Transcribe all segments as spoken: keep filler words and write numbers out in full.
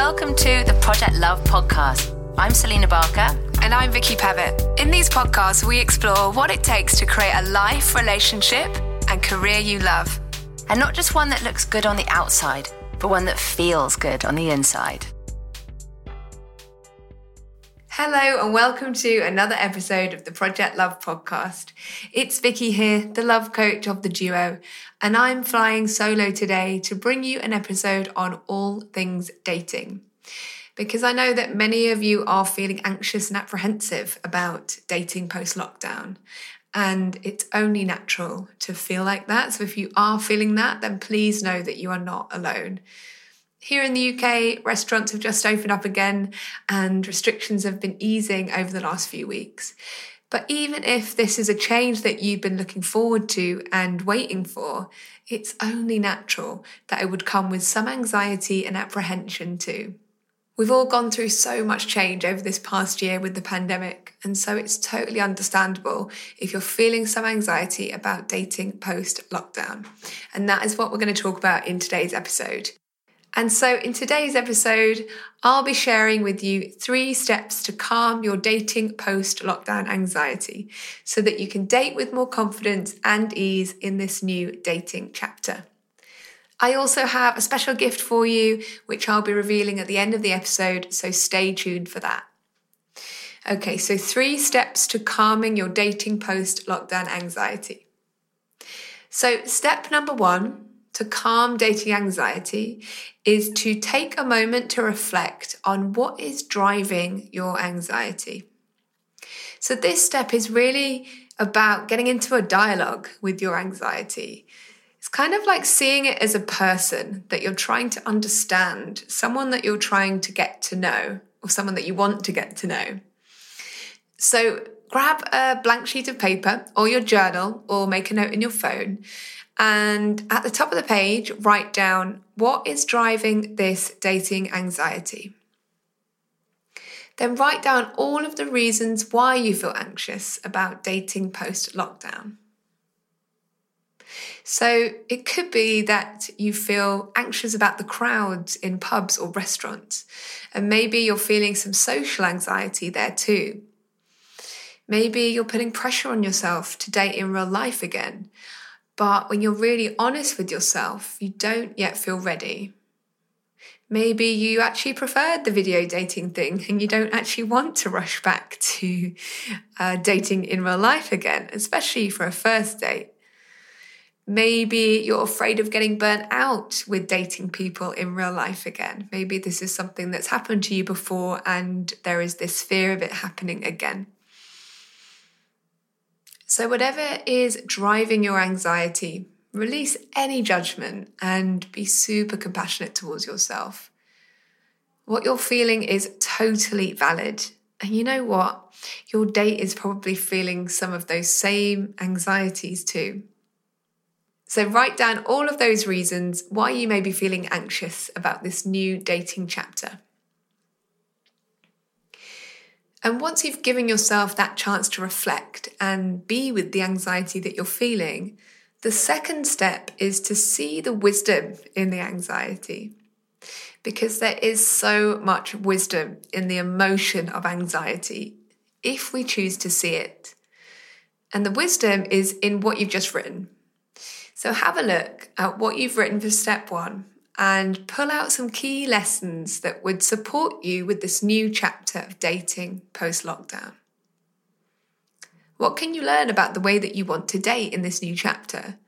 Welcome to the Project Love podcast. I'm Selena Barker. And I'm Vicky Pavitt. In these podcasts, we explore what it takes to create a life, relationship, and career you love. And not just one that looks good on the outside, but one that feels good on the inside. Hello and welcome to another episode of the Project Love podcast. It's Vicky here, the love coach of the duo, and I'm flying solo today to bring you an episode on all things dating. Because I know that many of you are feeling anxious and apprehensive about dating post-lockdown, and it's only natural to feel like that. So if you are feeling that, then please know that you are not alone. Here in the U K, restaurants have just opened up again and restrictions have been easing over the last few weeks. But even if this is a change that you've been looking forward to and waiting for, it's only natural that it would come with some anxiety and apprehension too. We've all gone through so much change over this past year with the pandemic, and so it's totally understandable if you're feeling some anxiety about dating post-lockdown. And that is what we're going to talk about in today's episode. And so in today's episode, I'll be sharing with you three steps to calm your dating post-lockdown anxiety so that you can date with more confidence and ease in this new dating chapter. I also have a special gift for you, which I'll be revealing at the end of the episode, so stay tuned for that. Okay, so three steps to calming your dating post-lockdown anxiety. So step number one, to calm dating anxiety is to take a moment to reflect on what is driving your anxiety. So this step is really about getting into a dialogue with your anxiety. It's kind of like seeing it as a person that you're trying to understand, someone that you're trying to get to know, or someone that you want to get to know. So grab a blank sheet of paper or your journal or make a note in your phone. And at the top of the page, write down what is driving this dating anxiety. Then write down all of the reasons why you feel anxious about dating post-lockdown. So it could be that you feel anxious about the crowds in pubs or restaurants, and maybe you're feeling some social anxiety there too. Maybe you're putting pressure on yourself to date in real life again. But when you're really honest with yourself, you don't yet feel ready. Maybe you actually preferred the video dating thing and you don't actually want to rush back to uh, dating in real life again, especially for a first date. Maybe you're afraid of getting burnt out with dating people in real life again. Maybe this is something that's happened to you before and there is this fear of it happening again. So whatever is driving your anxiety, release any judgment and be super compassionate towards yourself. What you're feeling is totally valid. And you know what? Your date is probably feeling some of those same anxieties too. So write down all of those reasons why you may be feeling anxious about this new dating chapter. And once you've given yourself that chance to reflect and be with the anxiety that you're feeling, the second step is to see the wisdom in the anxiety. Because there is so much wisdom in the emotion of anxiety, if we choose to see it. And the wisdom is in what you've just written. So have a look at what you've written for step one and pull out some key lessons that would support you with this new chapter of dating post-lockdown. What can you learn about the way that you want to date in this new chapter?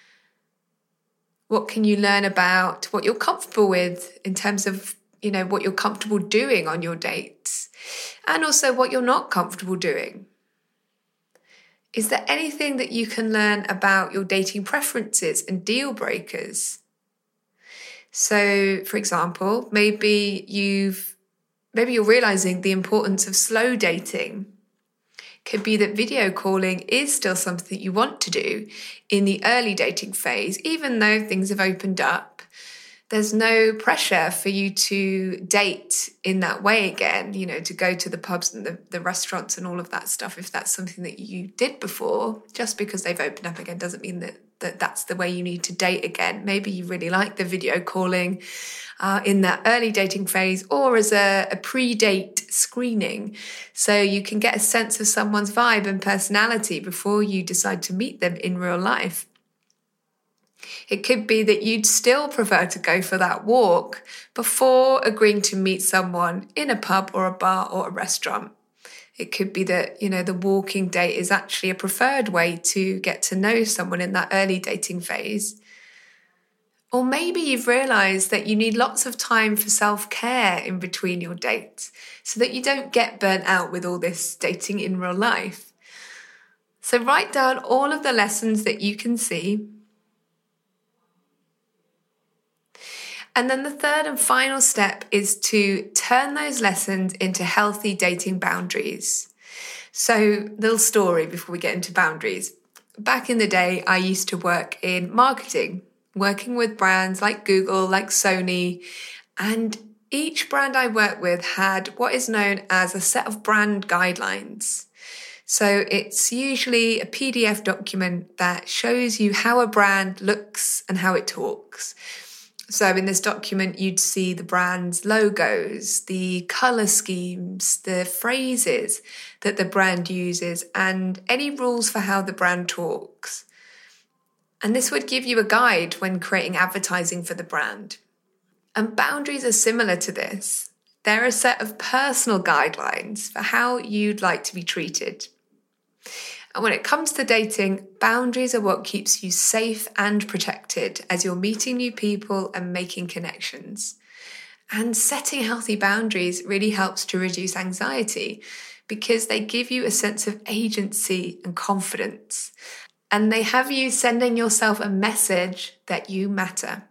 What can you learn about what you're comfortable with in terms of, you know, what you're comfortable doing on your dates, and also what you're not comfortable doing? Is there anything that you can learn about your dating preferences and deal breakers? So, for example, maybe you've maybe you're realizing the importance of slow dating. Could be that video calling is still something you want to do in the early dating phase, even though things have opened up. There's no pressure for you to date in that way again, you know, to go to the pubs and the, the restaurants and all of that stuff. If that's something that you did before, just because they've opened up again doesn't mean that, that that's the way you need to date again. Maybe you really like the video calling uh, in that early dating phase, or as a, a pre-date screening. So you can get a sense of someone's vibe and personality before you decide to meet them in real life. It could be that you'd still prefer to go for that walk before agreeing to meet someone in a pub or a bar or a restaurant. It could be that, you know, the walking date is actually a preferred way to get to know someone in that early dating phase. Or maybe you've realised that you need lots of time for self-care in between your dates so that you don't get burnt out with all this dating in real life. So write down all of the lessons that you can see. And then the third and final step is to turn those lessons into healthy dating boundaries. So, little story before we get into boundaries. Back in the day, I used to work in marketing, working with brands like Google, like Sony, and each brand I worked with had what is known as a set of brand guidelines. So it's usually a P D F document that shows you how a brand looks and how it talks. So in this document, you'd see the brand's logos, the color schemes, the phrases that the brand uses, and any rules for how the brand talks. And this would give you a guide when creating advertising for the brand. And boundaries are similar to this. They're a set of personal guidelines for how you'd like to be treated. And when it comes to dating, boundaries are what keeps you safe and protected as you're meeting new people and making connections. And setting healthy boundaries really helps to reduce anxiety because they give you a sense of agency and confidence. And they have you sending yourself a message that you matter.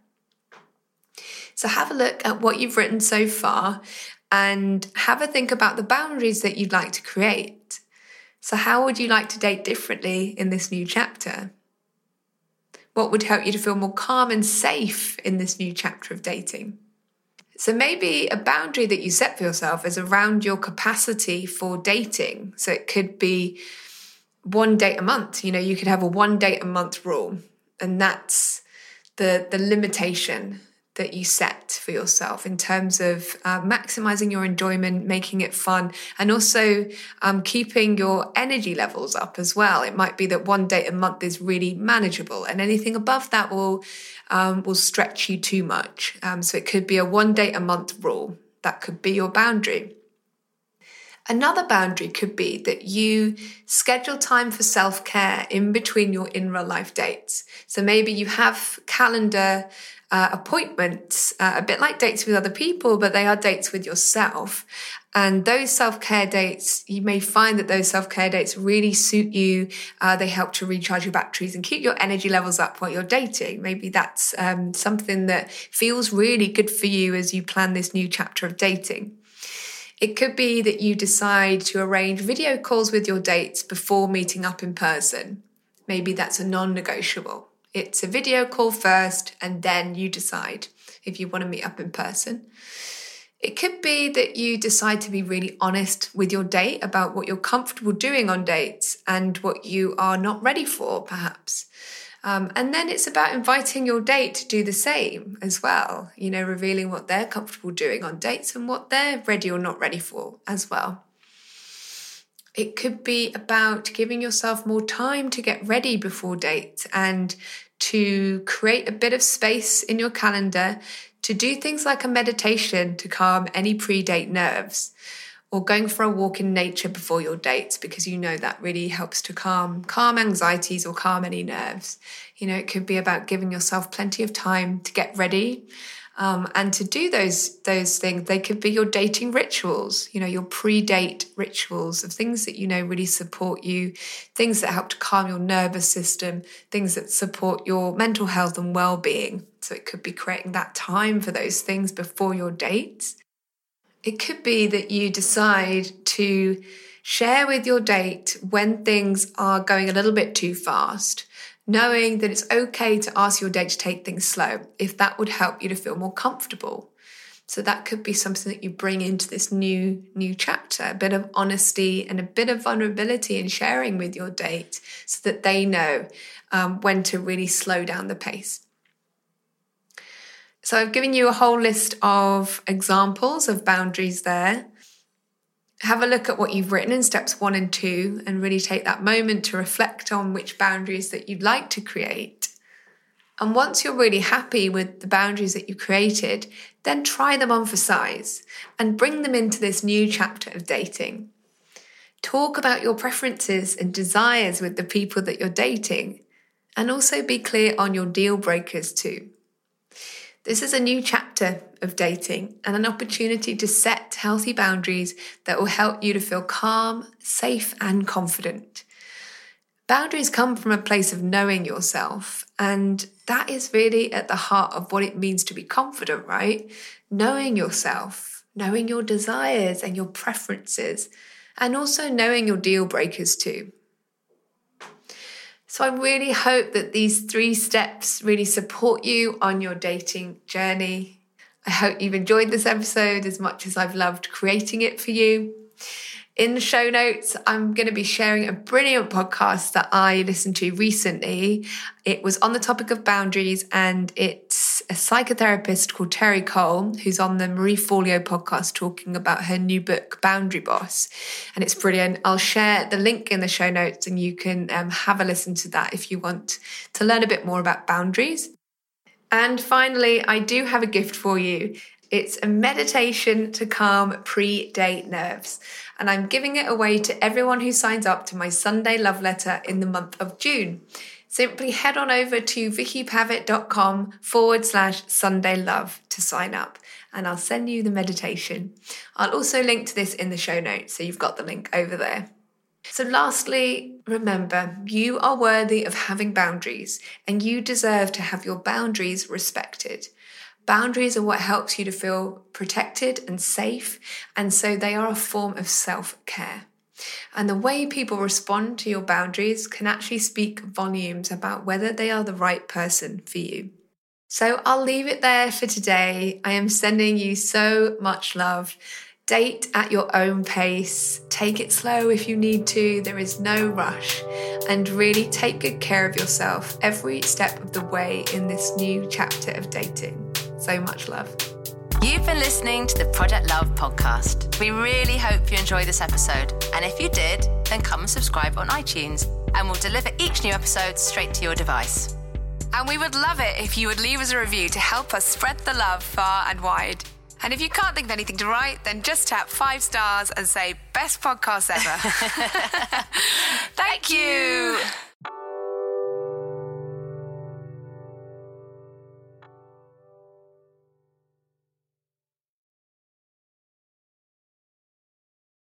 So have a look at what you've written so far and have a think about the boundaries that you'd like to create. So how would you like to date differently in this new chapter? What would help you to feel more calm and safe in this new chapter of dating? So maybe a boundary that you set for yourself is around your capacity for dating. So it could be one date a month. You know, you could have a one date a month rule, and that's the, the limitation that you set for yourself in terms of uh, maximizing your enjoyment, making it fun, and also um, keeping your energy levels up as well. It might be that one date a month is really manageable, and anything above that will um, will stretch you too much. Um, so it could be a one date a month rule. That could be your boundary. Another boundary could be that you schedule time for self-care in between your in real life dates. So maybe you have calendar Uh, appointments, uh, a bit like dates with other people, but they are dates with yourself. And those self-care dates, you may find that those self-care dates really suit you. Uh, they help to recharge your batteries and keep your energy levels up while you're dating. Maybe that's um, something that feels really good for you as you plan this new chapter of dating. It could be that you decide to arrange video calls with your dates before meeting up in person. Maybe that's a non-negotiable. It's a video call first, and then you decide if you want to meet up in person. It could be that you decide to be really honest with your date about what you're comfortable doing on dates and what you are not ready for, perhaps. Um, and then it's about inviting your date to do the same as well, you know, revealing what they're comfortable doing on dates and what they're ready or not ready for as well. It could be about giving yourself more time to get ready before dates and to create a bit of space in your calendar to do things like a meditation to calm any pre-date nerves, or going for a walk in nature before your dates because you know that really helps to calm calm anxieties or calm any nerves. You know, it could be about giving yourself plenty of time to get ready. Um, and to do those those things, they could be your dating rituals, you know, your pre-date rituals of things that you know really support you, things that help to calm your nervous system, things that support your mental health and well-being. So it could be creating that time for those things before your dates. It could be that you decide to share with your date when things are going a little bit too fast. knowing that it's okay to ask your date to take things slow if that would help you to feel more comfortable. So that could be something that you bring into this new, new chapter, a bit of honesty and a bit of vulnerability in sharing with your date so that they know um, when to really slow down the pace. So I've given you a whole list of examples of boundaries there. Have a look at what you've written in steps one and two and really take that moment to reflect on which boundaries that you'd like to create. And once you're really happy with the boundaries that you created, then try them on for size and bring them into this new chapter of dating. Talk about your preferences and desires with the people that you're dating, and also be clear on your deal breakers too. This is a new chapter of dating and an opportunity to set healthy boundaries that will help you to feel calm, safe, and confident. Boundaries come from a place of knowing yourself, and that is really at the heart of what it means to be confident, right? Knowing yourself, knowing your desires and your preferences, and also knowing your deal breakers too. So I really hope that these three steps really support you on your dating journey. I hope you've enjoyed this episode as much as I've loved creating it for you. In the show notes, I'm going to be sharing a brilliant podcast that I listened to recently. It was on the topic of boundaries, and it's a psychotherapist called Terry Cole, who's on the Marie Forleo podcast talking about her new book, Boundary Boss. And it's brilliant. I'll share the link in the show notes and you can um, have a listen to that if you want to learn a bit more about boundaries. And finally, I do have a gift for you. It's a meditation to calm pre-date nerves. And I'm giving it away to everyone who signs up to my Sunday love letter in the month of June. Simply head on over to vickypavitt.com forward slash Sunday love to sign up. And I'll send you the meditation. I'll also link to this in the show notes, so you've got the link over there. So lastly, remember, you are worthy of having boundaries, and you deserve to have your boundaries respected. Boundaries are what helps you to feel protected and safe, and so they are a form of self-care. And the way people respond to your boundaries can actually speak volumes about whether they are the right person for you. So I'll leave it there for today. I am sending you so much love. Date at your own pace. Take it slow if you need to. There is no rush. And really take good care of yourself every step of the way in this new chapter of dating. So much love. You've been listening to the Project Love podcast. We really hope you enjoyed this episode. And if you did, then come and subscribe on iTunes, and we'll deliver each new episode straight to your device. And we would love it if you would leave us a review to help us spread the love far and wide. And if you can't think of anything to write, then just tap five stars and say, best podcast ever. Thank you.